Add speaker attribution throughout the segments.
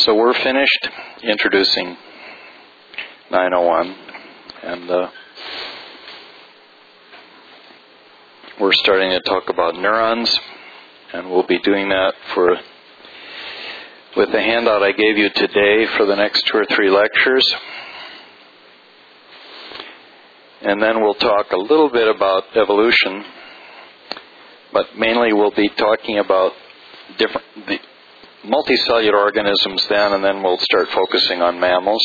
Speaker 1: So we're finished introducing 901, and we're starting to talk about neurons, and we'll be doing that with the handout I gave you today for the next 2 or 3 lectures. And then we'll talk a little bit about evolution, but mainly we'll be talking about the multicellular organisms then, and then we'll start focusing on mammals.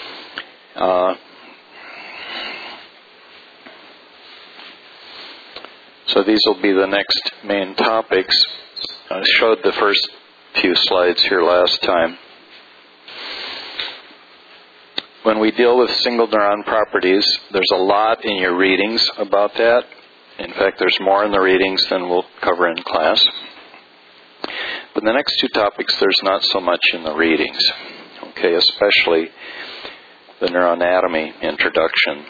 Speaker 1: So these will be the next main topics. I showed the first few slides here last time. When we deal with single neuron properties, there's a lot in your readings about that. In fact, there's more in the readings than we'll cover in class. But the next 2 topics, there's not so much in the readings, okay, especially the neuroanatomy introduction.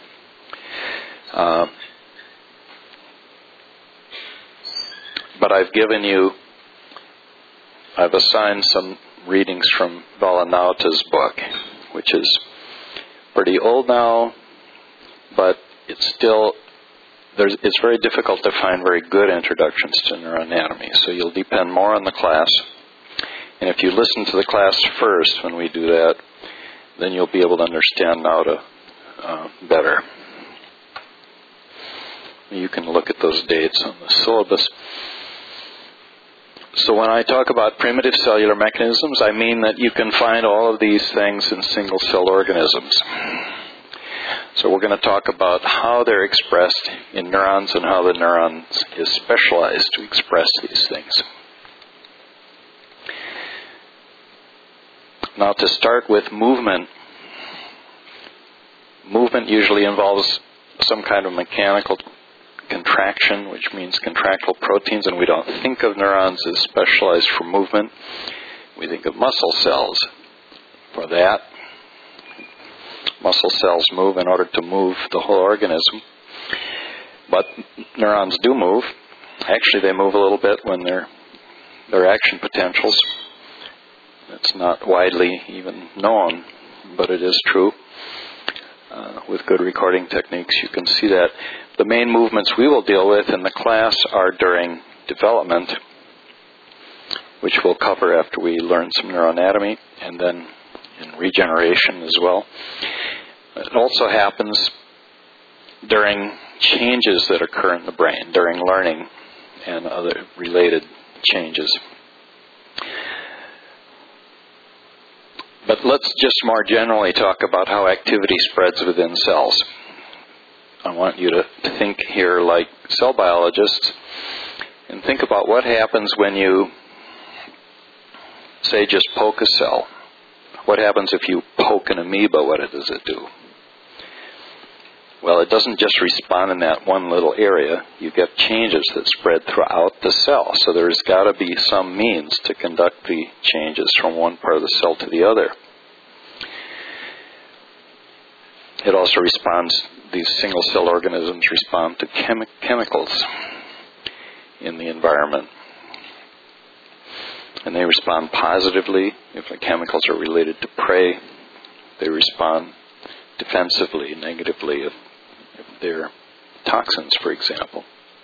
Speaker 1: But I've assigned some readings from Vallanauta's book, which is pretty old now, but it's very difficult to find very good introductions to neuroanatomy. So you'll depend more on the class. And if you listen to the class first when we do that, then you'll be able to understand Nauta better. You can look at those dates on the syllabus. So when I talk about primitive cellular mechanisms, I mean that you can find all of these things in single-cell organisms. So we're going to talk about how they're expressed in neurons and how the neuron is specialized to express these things. Now to start with movement. Movement usually involves some kind of mechanical contraction, which means contractile proteins, and we don't think of neurons as specialized for movement. We think of muscle cells for that. Muscle cells move in order to move the whole organism. But neurons do move. Actually, they move a little bit when their action potentials. It's not widely even known, but it is true. With good recording techniques, you can see that. The main movements we will deal with in the class are during development, which we'll cover after we learn some neuroanatomy, and then in regeneration as well. It also happens during changes that occur in the brain, during learning and other related changes. But let's just more generally talk about how activity spreads within cells. I want you to think here like cell biologists and think about what happens when you, say, just poke a cell. What happens if you poke an amoeba? What does it do? Well, it doesn't just respond in that one little area. You get changes that spread throughout the cell. So there's got to be some means to conduct the changes from one part of the cell to the other. It also responds, these single-cell organisms respond to chemicals in the environment. And they respond positively if the chemicals are related to prey. They respond defensively, negatively if they're toxins, for example.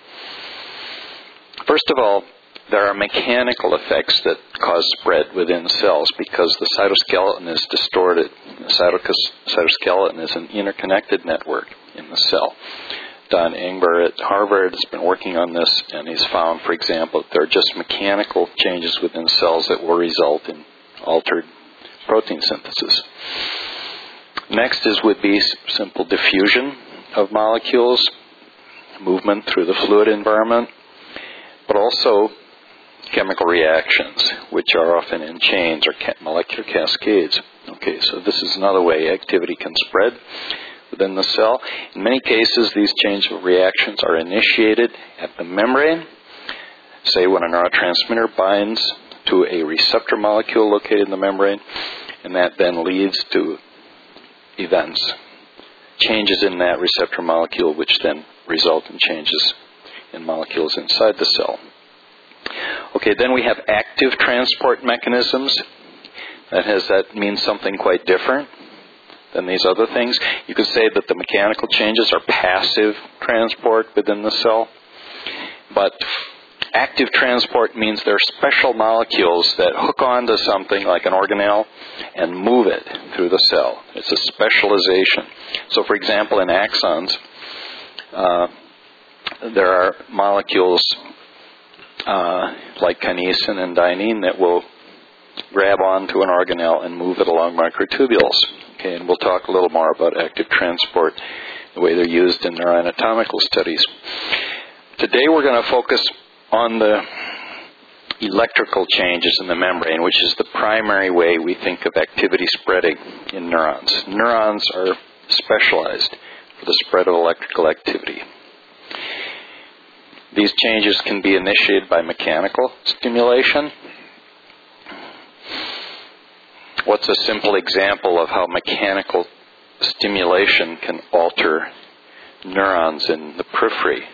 Speaker 1: First of all, there are mechanical effects that cause spread within cells because the cytoskeleton is distorted. The cytoskeleton is an interconnected network in the cell. Don Engber at Harvard has been working on this, and he's found, for example, that there are just mechanical changes within cells that will result in altered protein synthesis. Next would be simple diffusion of molecules, movement through the fluid environment, but also chemical reactions, which are often in chains or molecular cascades. Okay, so this is another way activity can spread within the cell. In many cases, these chains of reactions are initiated at the membrane, say when a neurotransmitter binds to a receptor molecule located in the membrane, and that then leads to events, changes in that receptor molecule, which then result in changes in molecules inside the cell. Okay, then we have active transport mechanisms. That means something quite different than these other things. You could say that the mechanical changes are passive transport within the cell, but active transport means there are special molecules that hook onto something like an organelle and move it through the cell. It's a specialization. So, for example, in axons, there are molecules like kinesin and dynein that will grab onto an organelle and move it along microtubules. Okay, and we'll talk a little more about active transport, the way they're used in neuroanatomical studies. Today we're going to focus on the electrical changes in the membrane, which is the primary way we think of activity spreading in neurons. Neurons are specialized for the spread of electrical activity. These changes can be initiated by mechanical stimulation. What's a simple example of how mechanical stimulation can alter neurons in the periphery?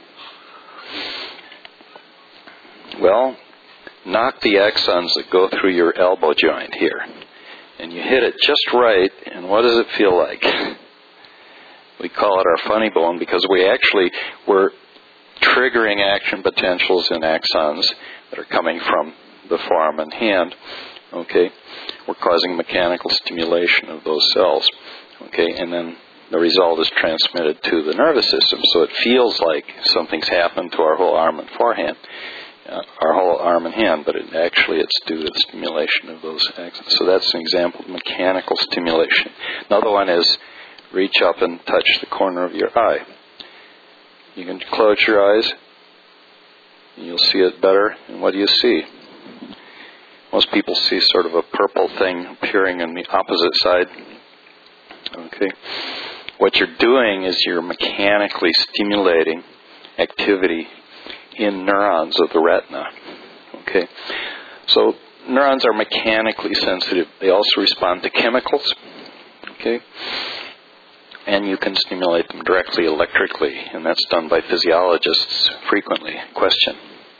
Speaker 1: Well, knock the axons that go through your elbow joint here. And you hit it just right, and what does it feel like? We call it our funny bone because we're triggering action potentials in axons that are coming from the forearm and hand. Okay? We're causing mechanical stimulation of those cells. Okay? And then the result is transmitted to the nervous system. So it feels like something's happened to our whole arm and forehand. Our whole arm and hand, but it's due to the stimulation of those axons. So that's an example of mechanical stimulation. Another one is reach up and touch the corner of your eye. You can close your eyes, and you'll see it better. And what do you see? Most people see sort of a purple thing appearing on the opposite side. Okay. What you're doing is you're mechanically stimulating activity in neurons of the retina. Okay. So neurons are mechanically sensitive. They also respond to chemicals. Okay. And you can stimulate them directly electrically, and that's done by physiologists frequently. Question?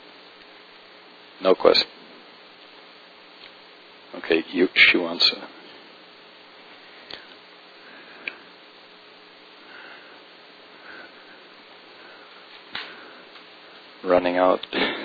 Speaker 1: No question? Okay, she wants to. Running out.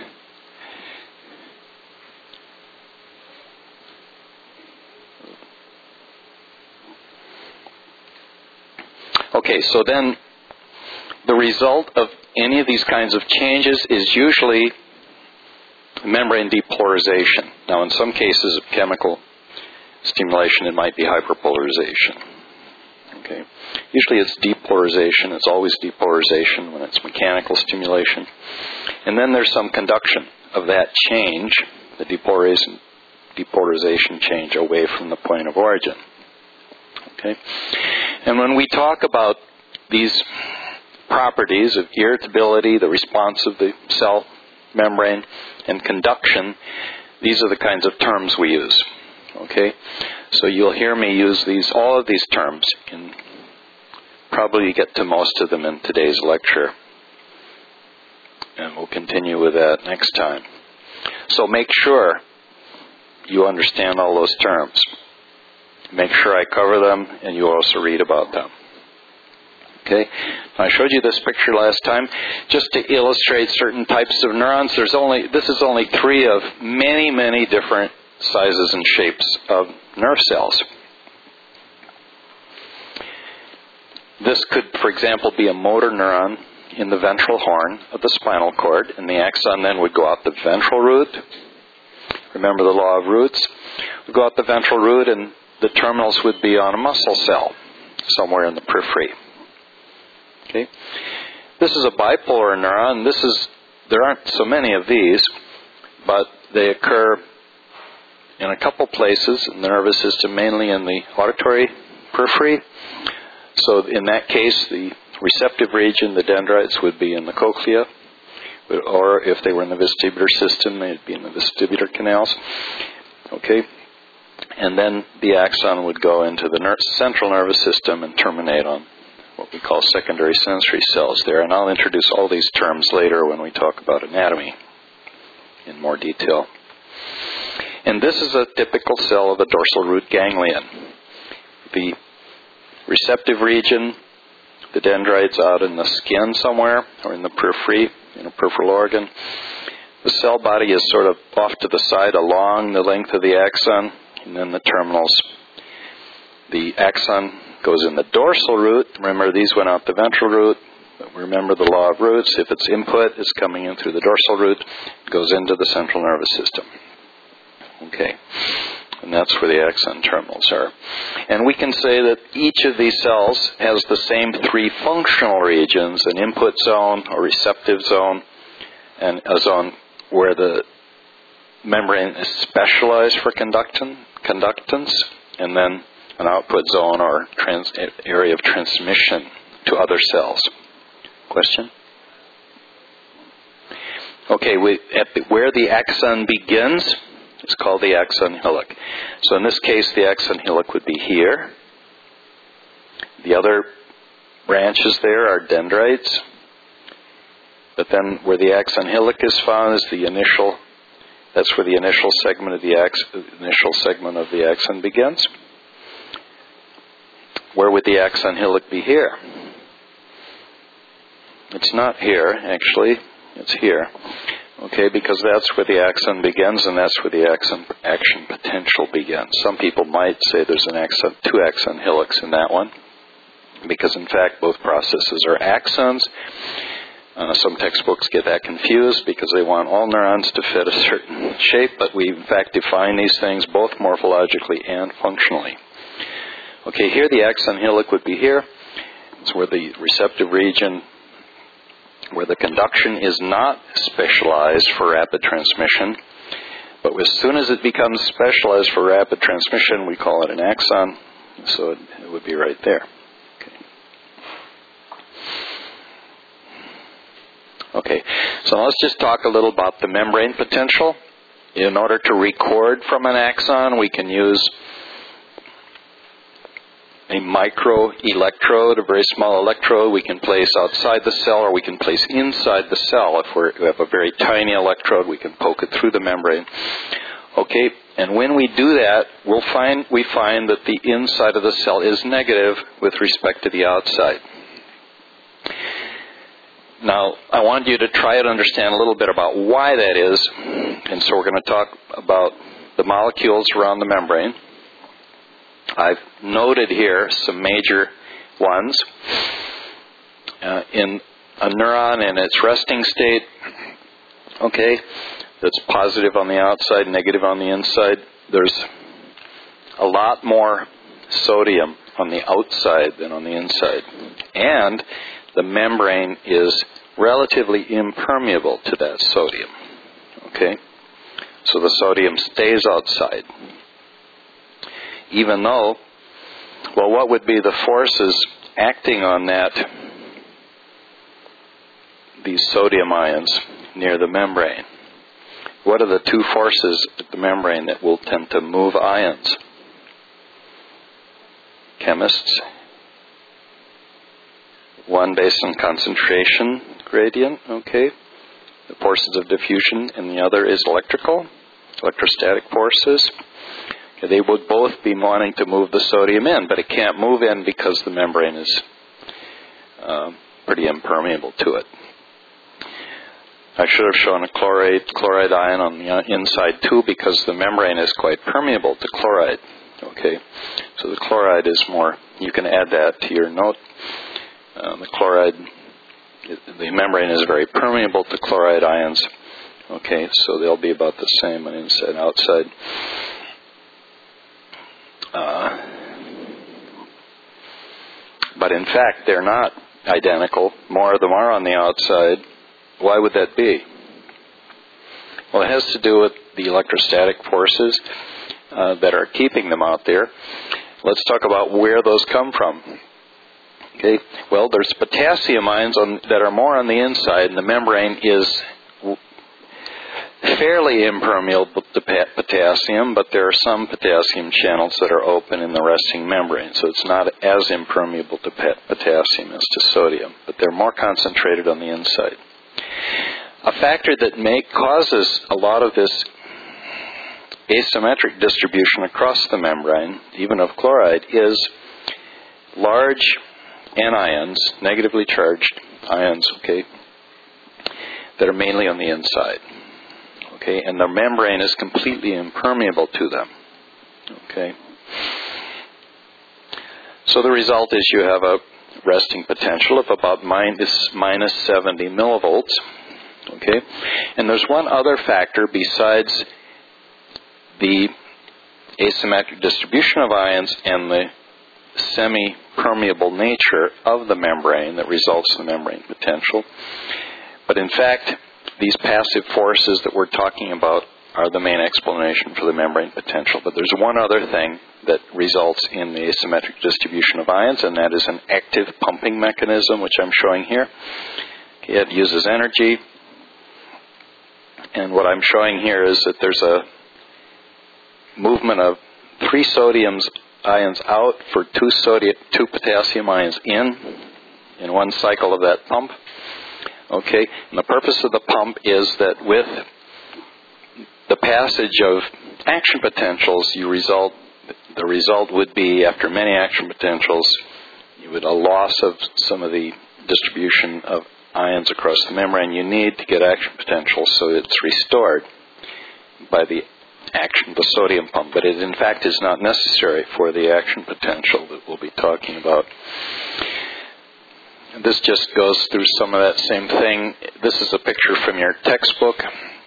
Speaker 1: Okay, so then the result of any of these kinds of changes is usually membrane depolarization. Now, in some cases of chemical stimulation, it might be hyperpolarization. Okay. Usually it's depolarization. It's always depolarization when it's mechanical stimulation. And then there's some conduction of that change, the depolarization change away from the point of origin. Okay. And when we talk about these properties of irritability, the response of the cell membrane, and conduction, these are the kinds of terms we use. Okay? So you'll hear me use all of these terms, and probably get to most of them in today's lecture. And we'll continue with that next time. So make sure you understand all those terms. Make sure I cover them, and you also read about them. Okay? I showed you this picture last time just to illustrate certain types of neurons. This is only 3 of many, many different sizes and shapes of nerve cells. This could, for example, be a motor neuron in the ventral horn of the spinal cord, and the axon then would go out the ventral root. Remember the law of roots? It would go out the ventral root, and the terminals would be on a muscle cell somewhere in the periphery. Okay. This is a bipolar neuron. There aren't so many of these, but they occur in a couple places in the nervous system, mainly in the auditory periphery. So in that case, the receptive region, the dendrites, would be in the cochlea, or if they were in the vestibular system, they'd be in the vestibular canals. Okay. And then the axon would go into the central nervous system and terminate on what we call secondary sensory cells there. And I'll introduce all these terms later when we talk about anatomy in more detail. And this is a typical cell of the dorsal root ganglion. The receptive region, the dendrites out in the skin somewhere, or in the periphery, in a peripheral organ. The cell body is sort of off to the side along the length of the axon, and then the terminals. The axon goes in the dorsal root. Remember, these went out the ventral root. But remember the law of roots. If its input is coming in through the dorsal root, it goes into the central nervous system. Okay. And that's where the axon terminals are. And we can say that each of these cells has the same three functional regions: an input zone, a receptive zone, and a zone where the membrane is specialized for conductance, and then an output zone or area of transmission to other cells. Question? Okay, where the axon begins, it's called the axon hillock. So in this case, the axon hillock would be here. The other branches there are dendrites. But then where the axon hillock is found is that's where the initial segment of the axon begins. Where would the axon hillock be here? It's not here, actually. It's here. Okay, because that's where the axon begins, and that's where the action potential begins. Some people might say there's two axon hillocks in that one, because in fact both processes are axons. Some textbooks get that confused because they want all neurons to fit a certain shape, but we in fact define these things both morphologically and functionally. Okay, here the axon hillock would be here. It's where the receptive region, where the conduction is not specialized for rapid transmission, but as soon as it becomes specialized for rapid transmission, we call it an axon, so it would be right there. Okay, so let's just talk a little about the membrane potential. In order to record from an axon, we can use a micro electrode, a very small electrode we can place outside the cell, or we can place inside the cell. If we have a very tiny electrode, we can poke it through the membrane. Okay, and when we do that, we find that the inside of the cell is negative with respect to the outside. Now, I want you to try to understand a little bit about why that is, and so we're going to talk about the molecules around the membrane. I've noted here some major ones. In a neuron in its resting state, okay, that's positive on the outside, negative on the inside, there's a lot more sodium on the outside than on the inside. And the membrane is relatively impermeable to that sodium. Okay? So the sodium stays outside. Even though, well, what would be the forces acting on these sodium ions near the membrane? What are the two forces at the membrane that will tend to move ions? Chemists? One based on concentration gradient, okay. The forces of diffusion, and the other is electrostatic forces. Okay, they would both be wanting to move the sodium in, but it can't move in because the membrane is pretty impermeable to it. I should have shown a chloride ion on the inside too, because the membrane is quite permeable to chloride. Okay, so the chloride is more, you can add that to your note. The membrane is very permeable to chloride ions. Okay, so they'll be about the same on inside and outside. But in fact, they're not identical. More of them are on the outside. Why would that be? Well, it has to do with the electrostatic forces that are keeping them out there. Let's talk about where those come from. Okay, well, there's potassium ions that are more on the inside, and the membrane is fairly impermeable to potassium, but there are some potassium channels that are open in the resting membrane, so it's not as impermeable to potassium as to sodium, but they're more concentrated on the inside. A factor that causes a lot of this asymmetric distribution across the membrane, even of chloride, is large anions, negatively charged ions, okay, that are mainly on the inside. Okay, and the membrane is completely impermeable to them. Okay. So the result is you have a resting potential of about minus 70 millivolts. Okay, and there's one other factor besides the asymmetric distribution of ions and the semi-permeable nature of the membrane that results in the membrane potential. But in fact, these passive forces that we're talking about are the main explanation for the membrane potential. But there's one other thing that results in the asymmetric distribution of ions, and that is an active pumping mechanism, which I'm showing here. Okay, it uses energy. And what I'm showing here is that there's a movement of 3 sodium ions out for 2 potassium ions in one cycle of that pump. Okay, and the purpose of the pump is that with the passage of action potentials, the result would be, after many action potentials, you would a loss of some of the distribution of ions across the membrane you need to get action potential, so it's restored by the action of the sodium pump. But it, in fact, is not necessary for the action potential that we'll be talking about. This just goes through some of that same thing. This is a picture from your textbook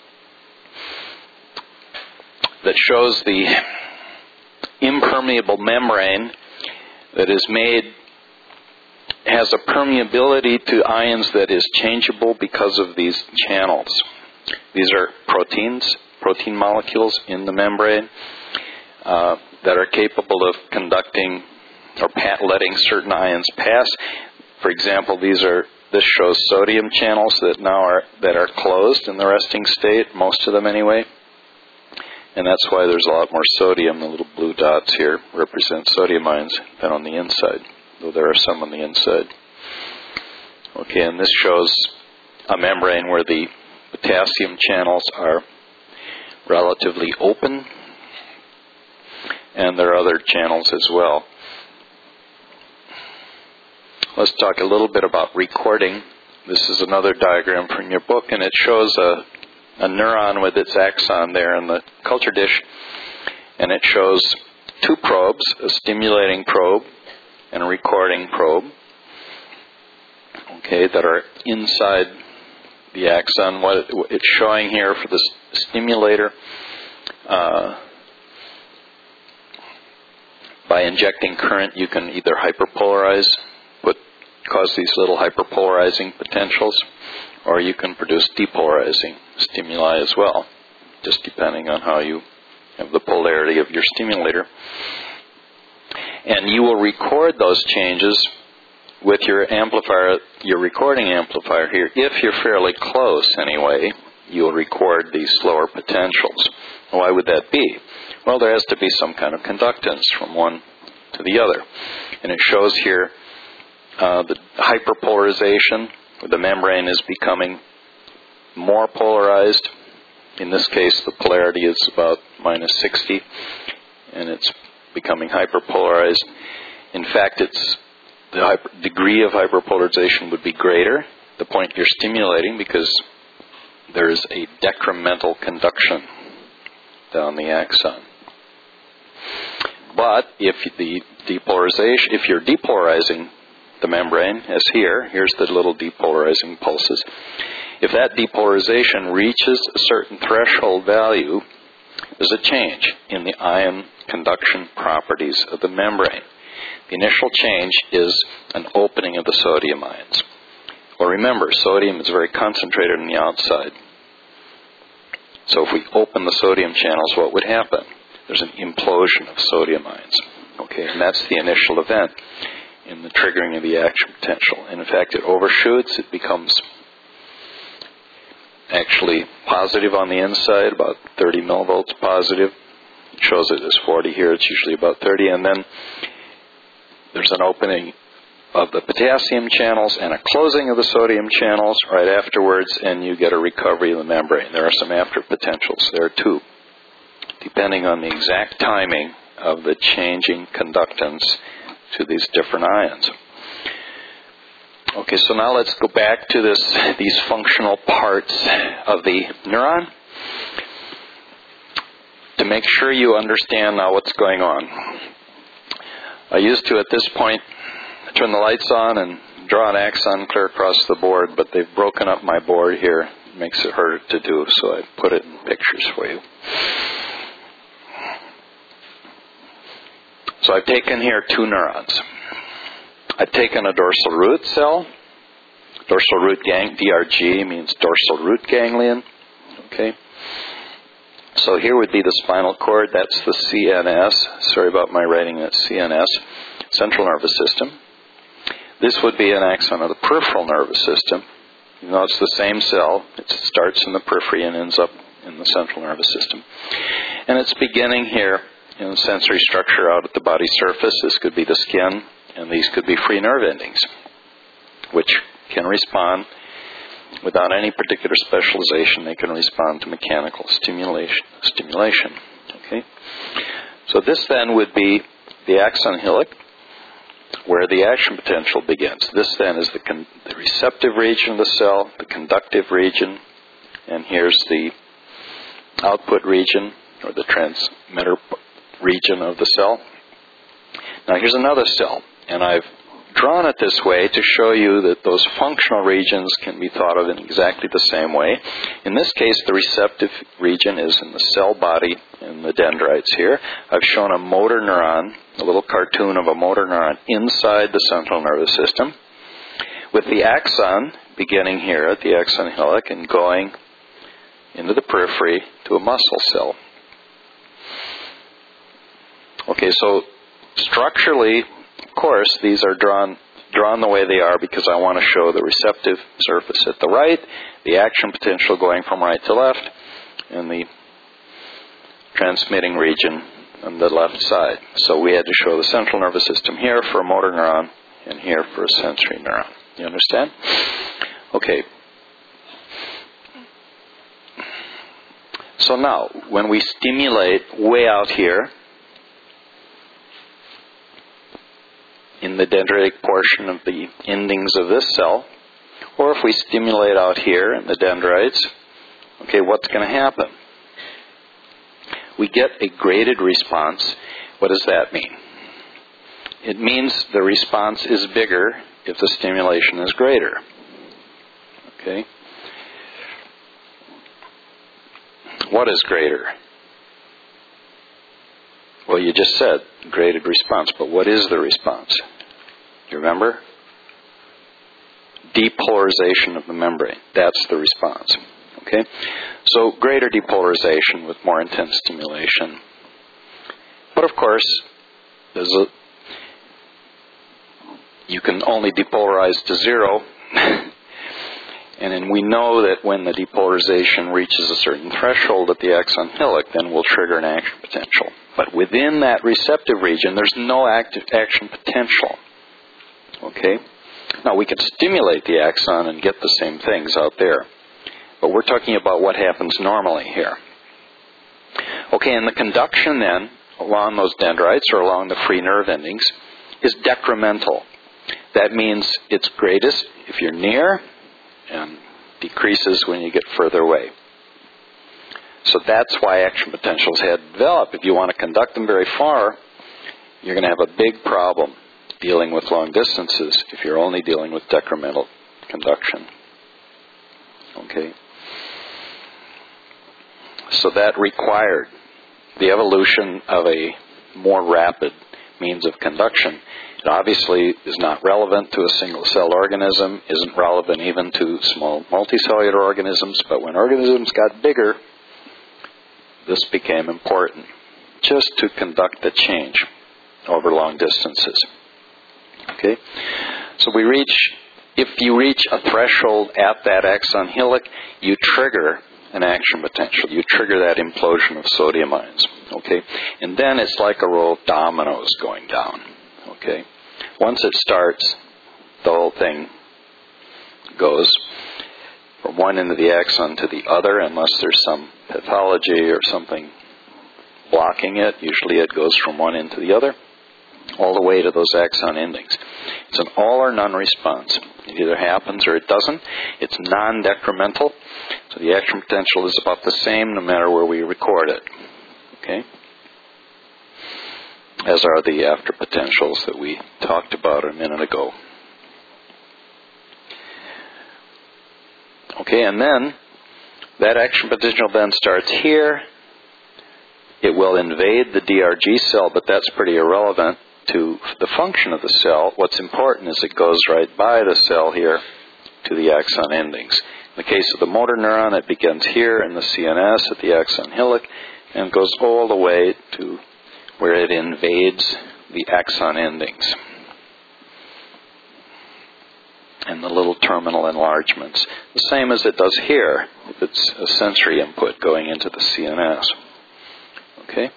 Speaker 1: that shows the impermeable membrane that is made, has a permeability to ions that is changeable because of these channels. These are protein molecules in the membrane that are capable of conducting or letting certain ions pass. For example, this shows sodium channels that are closed in the resting state, most of them anyway. And that's why there's a lot more sodium. The little blue dots here represent sodium ions than on the inside, though there are some on the inside. Okay, and this shows a membrane where the potassium channels are relatively open, and there are other channels as well. Let's talk a little bit about recording. This is another diagram from your book, and it shows a neuron with its axon there in the culture dish, and it shows 2 probes, a stimulating probe and a recording probe, okay, that are inside the axon. What it's showing here for the stimulator, by injecting current, you can either hyperpolarize, cause these little hyperpolarizing potentials, or you can produce depolarizing stimuli as well, just depending on how you have the polarity of your stimulator. And you will record those changes with your amplifier, your recording amplifier here. If you're fairly close anyway, you'll record these slower potentials. Why would that be? Well, there has to be some kind of conductance from one to the other. And it shows here the hyperpolarization, where the membrane is becoming more polarized. In this case, the polarity is about minus 60, and it's becoming hyperpolarized. In fact, the degree of hyperpolarization would be greater the point you're stimulating, because there is a decremental conduction down the axon. But if you're depolarizing the membrane, as here's the little depolarizing pulses. If that depolarization reaches a certain threshold value, there's a change in the ion conduction properties of the membrane. The initial change is an opening of the sodium ions. Well, remember, sodium is very concentrated on the outside. So if we open the sodium channels, what would happen? There's an implosion of sodium ions. Okay, and that's the initial event in the triggering of the action potential. And in fact, it overshoots. It becomes actually positive on the inside, about 30 millivolts positive. It shows it as 40 here. It's usually about 30. And then there's an opening of the potassium channels and a closing of the sodium channels right afterwards, and you get a recovery of the membrane. There are some after potentials there too. depending on the exact timing of the changing conductance to these different ions. Okay, so now let's go back to these functional parts of the neuron to make sure you understand now what's going on. I used to, at this point, turn the lights on and draw an axon clear across the board, but they've broken up my board here. It makes it harder to do, so I put it in pictures for you. So I've taken here two neurons. I've taken a dorsal root cell. Dorsal root DRG means dorsal root ganglion. Okay. So here would be the spinal cord. That's the CNS. Sorry about my writing. That's CNS, central nervous system. This would be an axon of the peripheral nervous system. You know, it's the same cell. It starts in the periphery and ends up in the central nervous system. And it's beginning here in the sensory structure out at the body surface. This could be the skin, and these could be free nerve endings, which can respond without any particular specialization. They can respond to mechanical stimulation. Okay? So this then would be the axon hillock, where the action potential begins. This then is the receptive region of the cell, the conductive region, and here's the output region, or the transmitter region of the cell. Now here's another cell, and I've drawn it this way to show you that those functional regions can be thought of in exactly the same way. In this case, the receptive region is in the cell body in the dendrites here. I've shown a motor neuron, a little cartoon of a motor neuron inside the central nervous system, with the axon beginning here at the axon hillock and going into the periphery to a muscle cell. Okay, so structurally, of course, these are drawn the way they are because I want to show the receptive surface at the right, the action potential going from right to left, and the transmitting region on the left side. So we had to show the central nervous system here for a motor neuron and here for a sensory neuron. You understand? Okay. So now, when we stimulate way out here, in the dendritic portion of the endings of this cell, or if we stimulate out here in the dendrites, okay, what's going to happen? We get a graded response. What does that mean? It means the response is bigger if the stimulation is greater. Okay? What is greater? Well, you just said graded response, but what is the response? Do you remember? Depolarization of the membrane. That's the response. Okay? So greater depolarization with more intense stimulation. But of course, you can only depolarize to zero. And then we know that when the depolarization reaches a certain threshold at the axon hillock, then we'll trigger an action potential. But within that receptive region, there's no active action potential. Okay? Now, we can stimulate the axon and get the same things out there. But we're talking about what happens normally here. Okay, and the conduction then, along those dendrites or along the free nerve endings, is decremental. That means it's greatest if you're near, and decreases when you get further away. So that's why action potentials had to develop. If you want to conduct them very far, you're going to have a big problem dealing with long distances if you're only dealing with decremental conduction. Okay? So that required the evolution of a more rapid means of conduction. It obviously is not relevant to a single-cell organism, isn't relevant even to small multicellular organisms, but when organisms got bigger, this became important, just to conduct the change over long distances. Okay? So if you reach a threshold at that axon hillock, you trigger an action potential. You trigger that implosion of sodium ions. Okay? And then it's like a row of dominoes going down. Okay? Once it starts, the whole thing goes from one end of the axon to the other, unless there's some pathology or something blocking it. Usually it goes from one end to the other, all the way to those axon endings. It's an all or none response. It either happens or it doesn't. It's non-decremental, so the action potential is about the same no matter where we record it. Okay? As are the after potentials that we talked about a minute ago. Okay, and then that action potential then starts here. It will invade the DRG cell, but that's pretty irrelevant to the function of the cell. What's important is it goes right by the cell here to the axon endings. In the case of the motor neuron, it begins here in the CNS at the axon hillock and goes all the way to where it invades the axon endings and the little terminal enlargements, the same as it does here if it's a sensory input going into the CNS. Okay?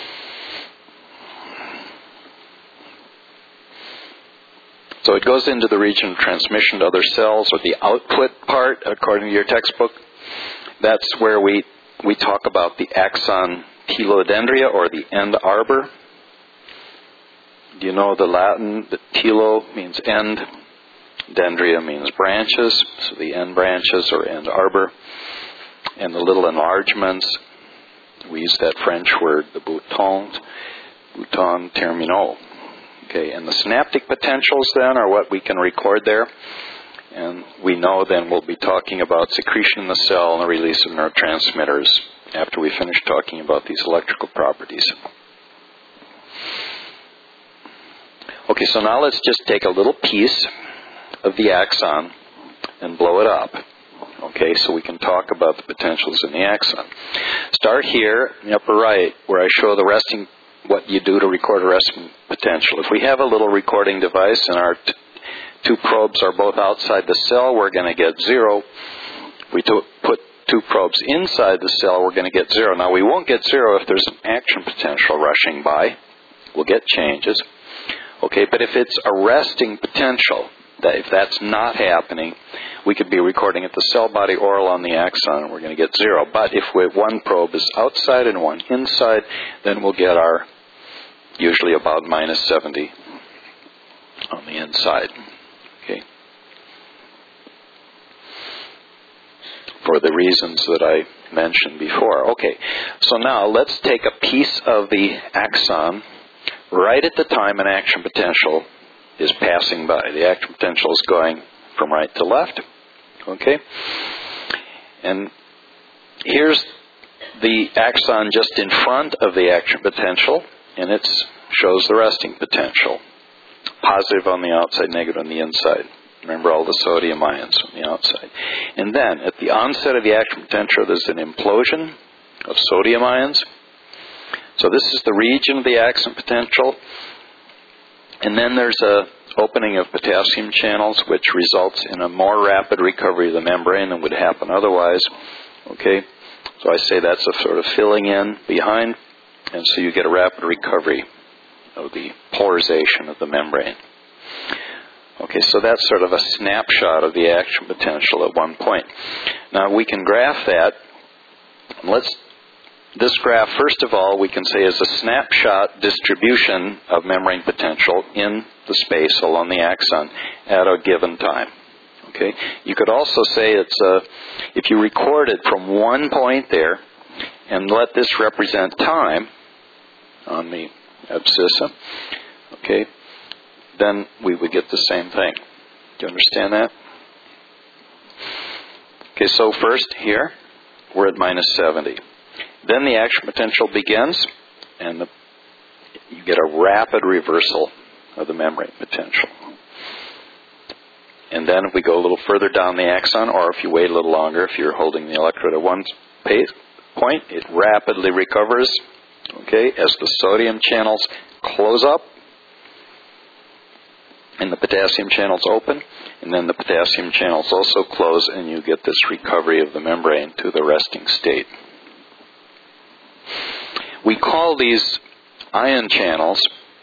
Speaker 1: So it goes into the region of transmission to other cells, or the output part, according to your textbook. That's where we talk about the axon telodendria, or the end arbor. Do you know the Latin? The telo means end. Dendria means branches, so the end branches or end arbor. And the little enlargements, we use that French word, the bouton terminaux. Okay, and the synaptic potentials then are what we can record there. And we know then we'll be talking about secretion in the cell and the release of neurotransmitters after we finish talking about these electrical properties. Okay, so now let's just take a little piece of the axon and blow it up. Okay, so we can talk about the potentials in the axon. Start here in the upper right where I show the resting, what you do to record a resting potential. If we have a little recording device and our two probes are both outside the cell, we're going to get 0. If we put two probes inside the cell, we're going to get 0. Now, we won't get 0 if there's an action potential rushing by. We'll get changes. Okay, but if it's a resting potential, if that's not happening, we could be recording at the cell body or on the axon, and we're going to get 0. But if one probe is outside and one inside, then we'll get our usually about minus 70 on the inside. Okay, for the reasons that I mentioned before. Okay, so now let's take a piece of the axon right at the time an action potential is passing by. The action potential is going from right to left. Okay? And here's the axon just in front of the action potential, and it shows the resting potential. Positive on the outside, negative on the inside. Remember all the sodium ions on the outside. And then, at the onset of the action potential, there's an implosion of sodium ions. So this is the region of the axon potential. And then there's a opening of potassium channels, which results in a more rapid recovery of the membrane than would happen otherwise. Okay, so I say that's a sort of filling in behind, and so you get a rapid recovery of the polarization of the membrane. Okay, so that's sort of a snapshot of the action potential at one point. Now we can graph that. This graph, first of all, we can say is a snapshot distribution of membrane potential in the space along the axon at a given time. Okay, you could also say if you record it from one point there and let this represent time on the abscissa, okay, then we would get the same thing. Do you understand that? Okay, so first here, we're at minus 70. Then the action potential begins, and you get a rapid reversal of the membrane potential. And then if we go a little further down the axon, or if you wait a little longer, if you're holding the electrode at one point, it rapidly recovers, okay, as the sodium channels close up and the potassium channels open, and then the potassium channels also close, and you get this recovery of the membrane to the resting state. We call these ion channels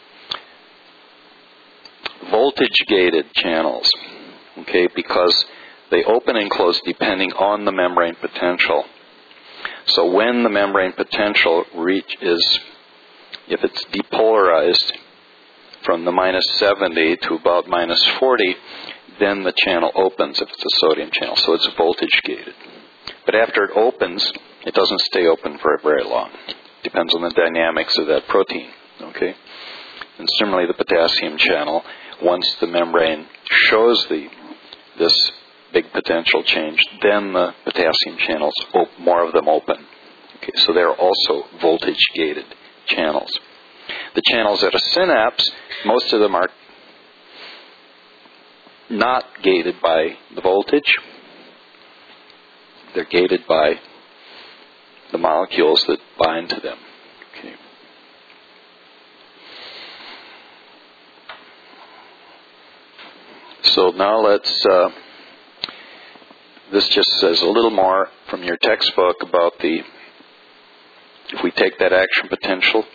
Speaker 1: voltage-gated channels, okay, because they open and close depending on the membrane potential. So when the membrane potential if it's depolarized from the minus 70 to about minus 40, then the channel opens if it's a sodium channel. So it's voltage gated. But after it opens, it doesn't stay open for very long. Depends on the dynamics of that protein. Okay? And similarly, the potassium channel, once the membrane shows this big potential change, then the potassium channels, more of them open. Okay, so they're also voltage-gated channels. The channels at a synapse, most of them are not gated by the voltage. They're gated by the molecules that bind to them. Okay. So now this just says a little more from your textbook about if we take that action potential,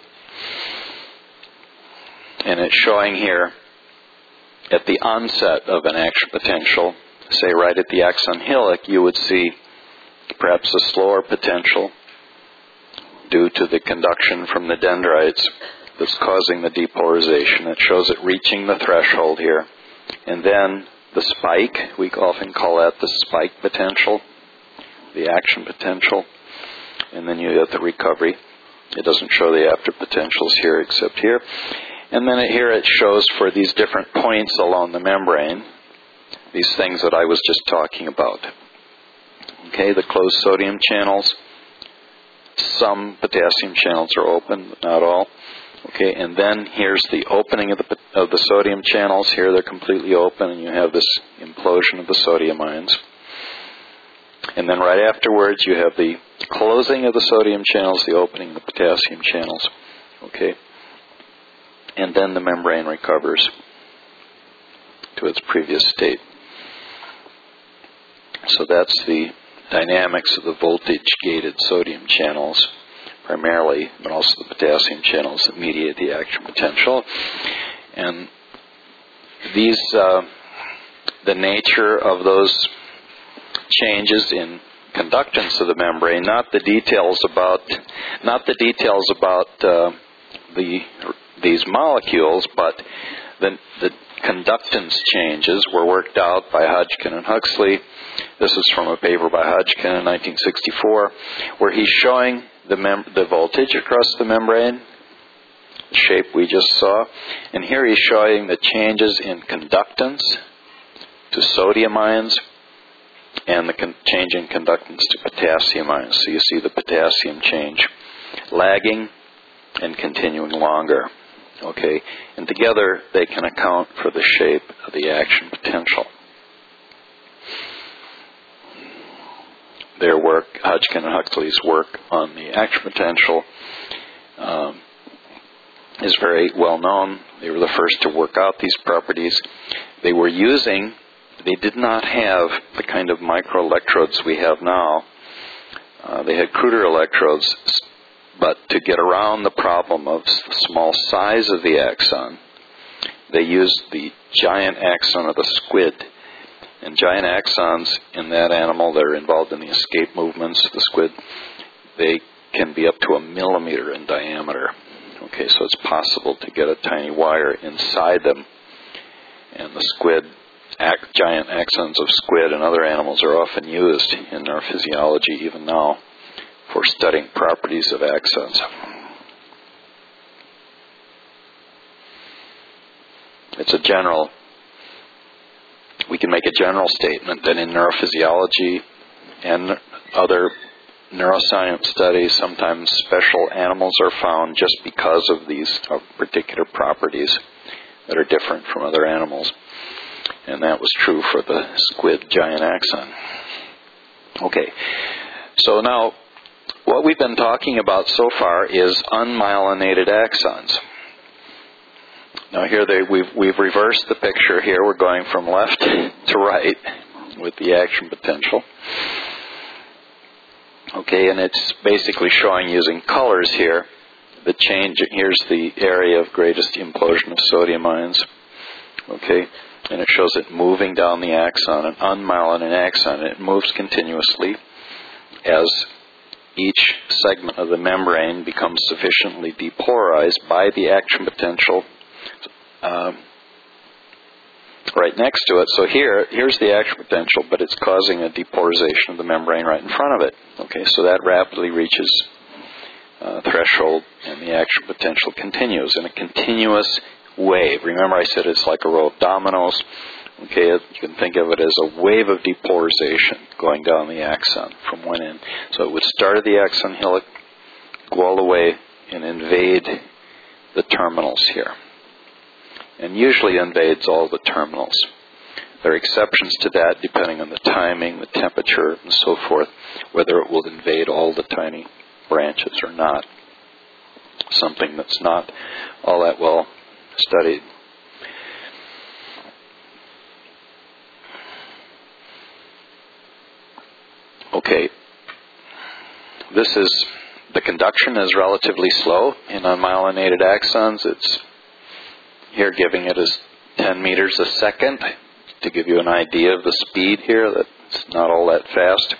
Speaker 1: and it's showing here at the onset of an action potential, say right at the axon hillock, you would see perhaps a slower potential due to the conduction from the dendrites that's causing the depolarization. It shows it reaching the threshold here. And then the spike, we often call that the spike potential, the action potential. And then you have the recovery. It doesn't show the after potentials here except here. And then here it shows for these different points along the membrane, these things that I was just talking about. Okay, the closed sodium channels. Some potassium channels are open, but not all. Okay, and then here's the opening of the sodium channels. Here they're completely open, and you have this implosion of the sodium ions. And then right afterwards, you have the closing of the sodium channels, the opening of the potassium channels. Okay, and then the membrane recovers to its previous state. So that's the dynamics of the voltage-gated sodium channels, primarily, but also the potassium channels that mediate the action potential. And these, the nature of those changes in conductance of the membrane, not the details about these molecules, but the conductance changes were worked out by Hodgkin and Huxley. This is from a paper by Hodgkin in 1964, where he's showing the voltage across the membrane, the shape we just saw. And here he's showing the changes in conductance to sodium ions and the change in conductance to potassium ions. So you see the potassium change lagging and continuing longer. Okay, and together they can account for the shape of the action potential. Their work, Hodgkin and Huxley's work on the action potential, is very well known. They were the first to work out these properties. They did not have the kind of microelectrodes we have now. They had cruder electrodes, but to get around the problem of the small size of the axon, they used the giant axon of the squid. And giant axons in that animal that are involved in the escape movements of the squid, they can be up to 1 millimeter in diameter. Okay, so it's possible to get a tiny wire inside them. And the giant axons of squid and other animals are often used in our physiology even now for studying properties of axons. We can make a general statement that in neurophysiology and other neuroscience studies, sometimes special animals are found just because of these particular properties that are different from other animals. And that was true for the squid giant axon. Okay, so now what we've been talking about so far is unmyelinated axons. Now here we've reversed the picture here. We're going from left to right with the action potential. Okay, and it's basically showing using colors here the change. Here's the area of greatest implosion of sodium ions. Okay, and it shows it moving down the axon, an unmyelinated axon, and it moves continuously as each segment of the membrane becomes sufficiently depolarized by the action potential right next to it. So here's the action potential, but it's causing a depolarization of the membrane right in front of it. Okay, so that rapidly reaches threshold, and the action potential continues in a continuous wave. Remember, I said it's like a row of dominoes. Okay, you can think of it as a wave of depolarization going down the axon from one end. So it would start at the axon hillock, go all the way, and invade the terminals here. And usually invades all the terminals. There are exceptions to that depending on the timing, the temperature, and so forth, whether it will invade all the tiny branches or not. Something that's not all that well studied. Okay, the conduction is relatively slow in unmyelinated axons. It's here giving it as 10 meters a second to give you an idea of the speed here. That's not all that fast.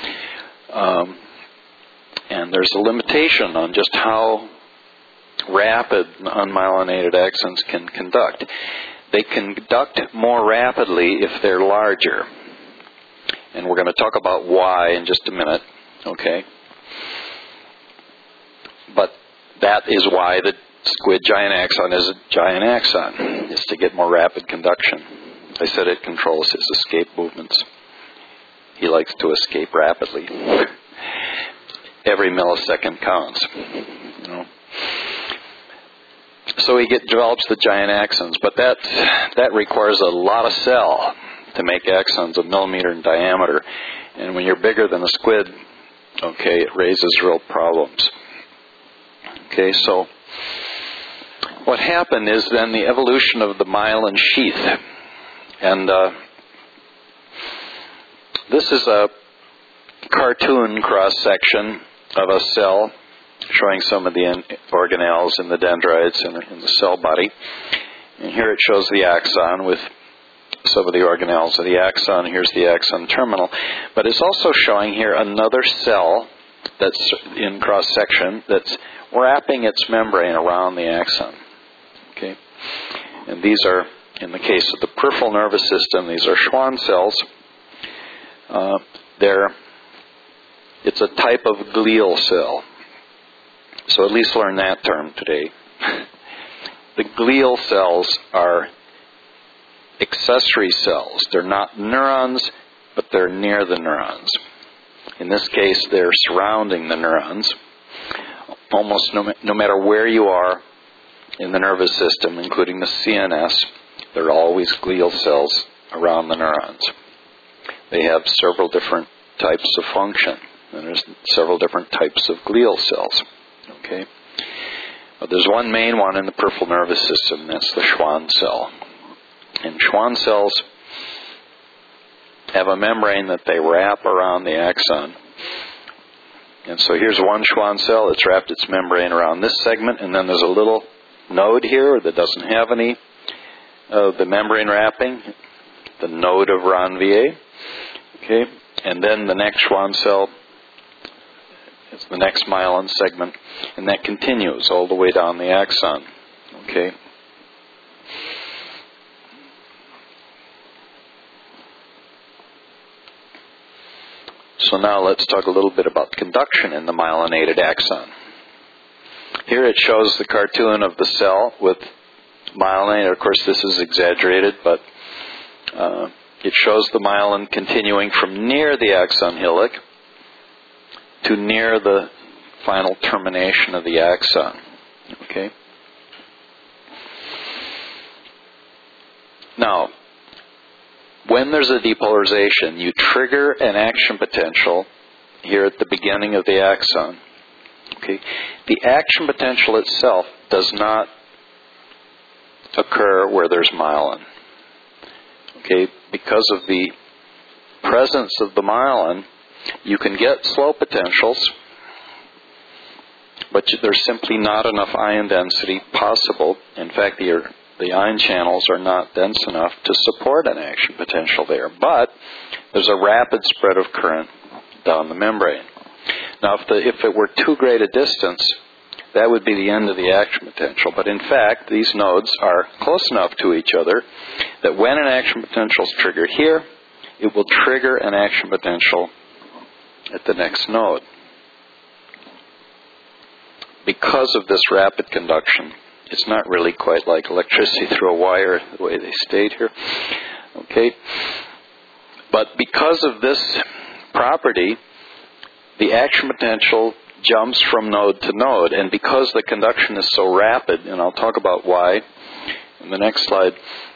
Speaker 1: And there's a limitation on just how rapid unmyelinated axons can conduct. They conduct more rapidly if they're larger. And we're going to talk about why in just a minute, okay? But that is why the squid giant axon is a giant axon, is to get more rapid conduction. I said it controls his escape movements. He likes to escape rapidly. Every millisecond counts, you know. So he develops the giant axons, but that requires a lot of cell to make axons a millimeter in diameter. And when you're bigger than a squid, okay, it raises real problems. Okay, so what happened is then the evolution of the myelin sheath. And this is a cartoon cross-section of a cell showing some of the organelles in the dendrites and in the cell body. And here it shows the axon with some of the organelles of the axon. Here's the axon terminal. But it's also showing here another cell that's in cross-section that's wrapping its membrane around the axon. Okay? And these are, in the case of the peripheral nervous system, these are Schwann cells. It's a type of glial cell. So at least learn that term today. The glial cells are accessory cells. They're not neurons, but they're near the neurons. In this case, they're surrounding the neurons. Almost no matter where you are in the nervous system, including the CNS, there are always glial cells around the neurons. They have several different types of function, and there's several different types of glial cells. Okay, but there's one main one in the peripheral nervous system. That's the Schwann cell. And Schwann cells have a membrane that they wrap around the axon. And so here's one Schwann cell. It's wrapped its membrane around this segment, and then there's a little node here that doesn't have any of the membrane wrapping, the node of Ranvier. Okay, and then the next Schwann cell is the next myelin segment, and that continues all the way down the axon. Okay. So now let's talk a little bit about conduction in the myelinated axon. Here it shows the cartoon of the cell with myelin. Of course, this is exaggerated, but it shows the myelin continuing from near the axon hillock to near the final termination of the axon. Okay. Now, when there's a depolarization, you trigger an action potential here at the beginning of the axon. Okay. The action potential itself does not occur where there's myelin. Okay. Because of the presence of the myelin, you can get slow potentials, but there's simply not enough ion density possible. In fact, the ion channels are not dense enough to support an action potential there. But there's a rapid spread of current down the membrane. Now, if it were too great a distance, that would be the end of the action potential. But in fact, these nodes are close enough to each other that when an action potential is triggered here, it will trigger an action potential at the next node. Because of this rapid conduction, it's not really quite like electricity through a wire, the way they stayed here. Okay? But because of this property, the action potential jumps from node to node, and because the conduction is so rapid, and I'll talk about why in the next slide,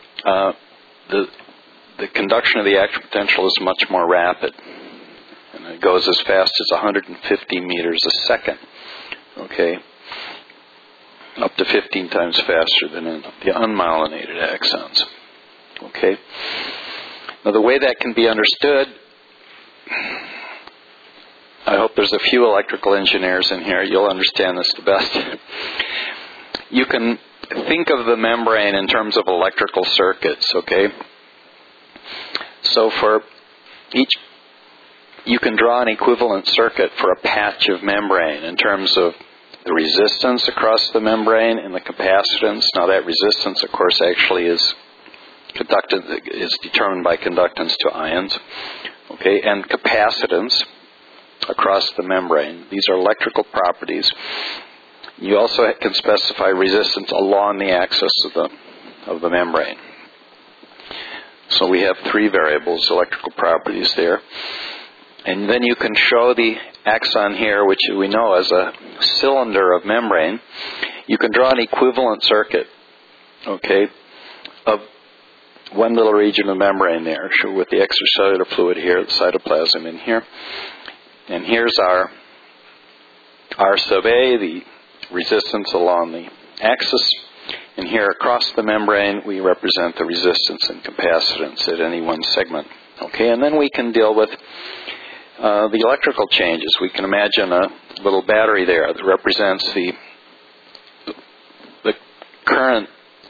Speaker 1: the conduction of the action potential is much more rapid, and it goes as fast as 150 meters a second, okay, up to 15 times faster than in the unmyelinated axons, okay. Now the way that can be understood, I hope there's a few electrical engineers in here. You'll understand this the best. You can think of the membrane in terms of electrical circuits, okay? So for each, you can draw an equivalent circuit for a patch of membrane in terms of the resistance across the membrane and the capacitance. Now that resistance, of course, actually is determined by conductance to ions, okay? And capacitance across the membrane. These are electrical properties. You also can specify resistance along the axis of the membrane. So we have three variables, electrical properties there. And then you can show the axon here, which we know as a cylinder of membrane. You can draw an equivalent circuit, okay, of one little region of membrane there, with the extracellular fluid here, the cytoplasm in here. And here's our R sub A, the resistance along the axis. And here across the membrane, we represent the resistance and capacitance at any one segment. Okay, and then we can deal with the electrical changes. We can imagine a little battery there that represents the current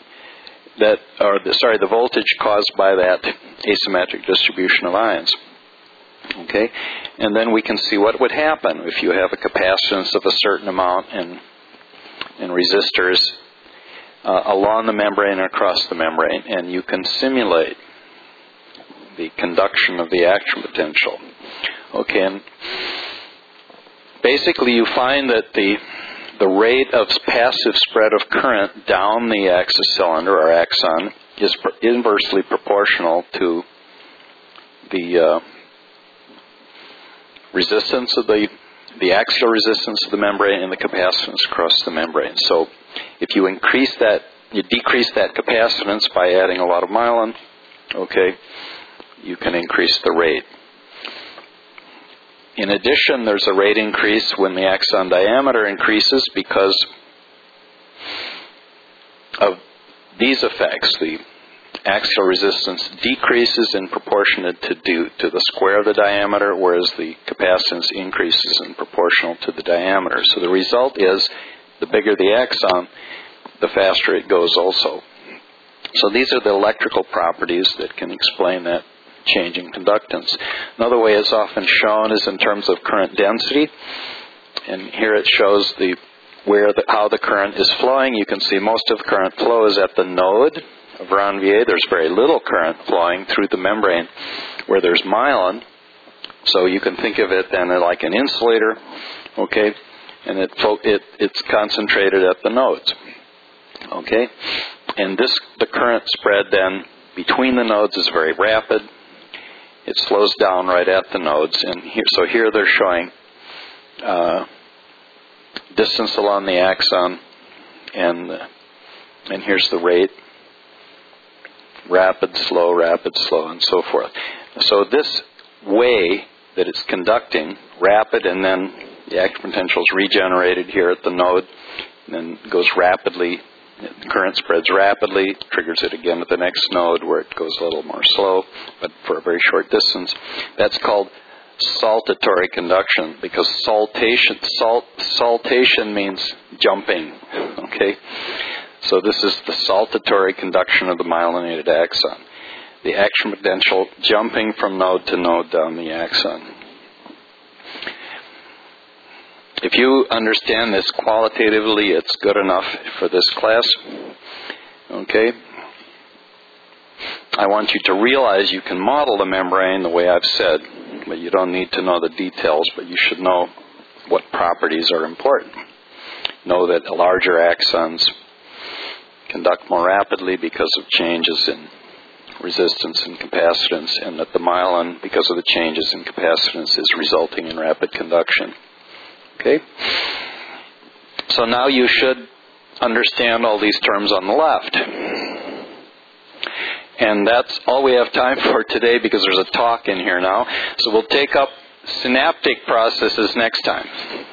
Speaker 1: the voltage caused by that asymmetric distribution of ions. Okay, and then we can see what would happen if you have a capacitance of a certain amount and resistors along the membrane and across the membrane, and you can simulate the conduction of the action potential. Okay, and basically you find that the rate of passive spread of current down the axis cylinder or axon is inversely proportional to the resistance of the axial resistance of the membrane and the capacitance across the membrane. So if you decrease that capacitance by adding a lot of myelin, okay, you can increase the rate. In addition, there's a rate increase when the axon diameter increases because of these effects. The axial resistance decreases in proportion to the square of the diameter, whereas the capacitance increases in proportional to the diameter. So the result is, the bigger the axon, the faster it goes also. So these are the electrical properties that can explain that change in conductance. Another way it's often shown is in terms of current density. And here it shows how the current is flowing. You can see most of the current flow is at the node of Ranvier. There's very little current flowing through the membrane where there's myelin. So you can think of it then like an insulator, okay? And it's concentrated at the nodes, okay? And the current spread then between the nodes is very rapid. It slows down right at the nodes. And here they're showing distance along the axon, and here's the rate. Rapid, slow, and so forth. So this way that it's conducting, rapid, and then the action potential is regenerated here at the node, and then goes rapidly. The current spreads rapidly, triggers it again at the next node where it goes a little more slow, but for a very short distance. That's called saltatory conduction, because saltation means jumping. Okay? So this is the saltatory conduction of the myelinated axon. The action potential jumping from node to node down the axon. If you understand this qualitatively, it's good enough for this class. Okay? I want you to realize you can model the membrane the way I've said, but you don't need to know the details, but you should know what properties are important. Know that the larger axons conduct more rapidly because of changes in resistance and capacitance, and that the myelin, because of the changes in capacitance, is resulting in rapid conduction. Okay? So now you should understand all these terms on the left. And that's all we have time for today because there's a talk in here now. So we'll take up synaptic processes next time.